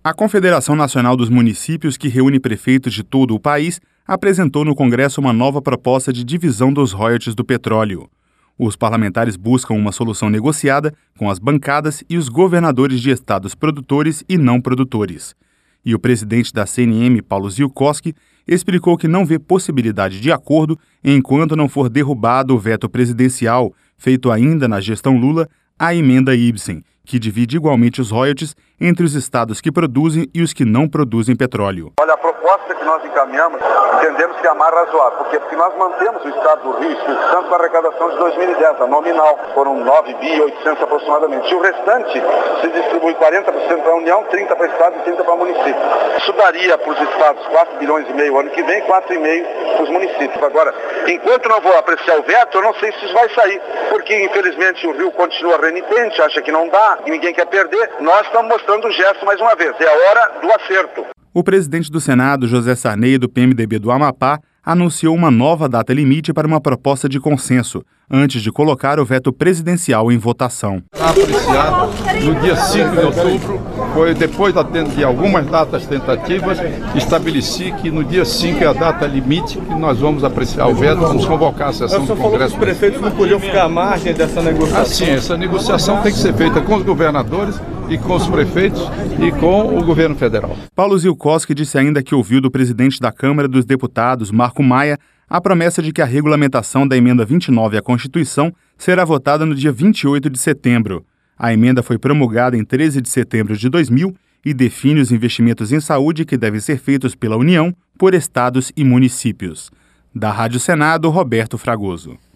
A Confederação Nacional dos Municípios, que reúne prefeitos de todo o país, apresentou no Congresso uma nova proposta de divisão dos royalties do petróleo. Os parlamentares buscam uma solução negociada com as bancadas e os governadores de estados produtores e não produtores. E o presidente da CNM, Paulo Zielkowski, explicou que não vê possibilidade de acordo enquanto não for derrubado o veto presidencial, feito ainda na gestão Lula, a emenda Ibsen, que divide igualmente os royalties entre os estados que produzem e os que não produzem petróleo. Olha, a proposta que nós encaminhamos, entendemos que é a mais razoável. Por quê? Porque nós mantemos o estado do Rio e Espírito Santo com a arrecadação de 2010, a nominal. Foram 9.800 aproximadamente. E o restante se distribui 40% para a União, 30% para o estado e 30% para o município. Isso daria para os estados 4,5 bilhões ano que vem, 4,5 para os municípios. Agora, enquanto não vou apreciar o veto, eu não sei se isso vai sair. Porque, infelizmente, o Rio continua renitente, acha que não dá, e ninguém quer perder. Nós estamos mostrando o gesto mais uma vez. É a hora do acerto. O presidente do Senado, José Sarney, do PMDB do Amapá, anunciou uma nova data limite para uma proposta de consenso, antes de colocar o veto presidencial em votação. Apreciado no dia 5 de outubro, foi depois de algumas datas tentativas, estabeleci que no dia 5 é a data limite que nós vamos apreciar o veto, vamos convocar a sessão do Congresso. Falou que os prefeitos não podiam ficar à margem dessa negociação. Assim, essa negociação tem que ser feita com os governadores e com os prefeitos e com o governo federal. Paulo Zielkowski disse ainda que ouviu do presidente da Câmara dos Deputados, Marco Maia, a promessa de que a regulamentação da emenda 29 à Constituição será votada no dia 28 de setembro. A emenda foi promulgada em 13 de setembro de 2000 e define os investimentos em saúde que devem ser feitos pela União, por estados e municípios. Da Rádio Senado, Roberto Fragoso.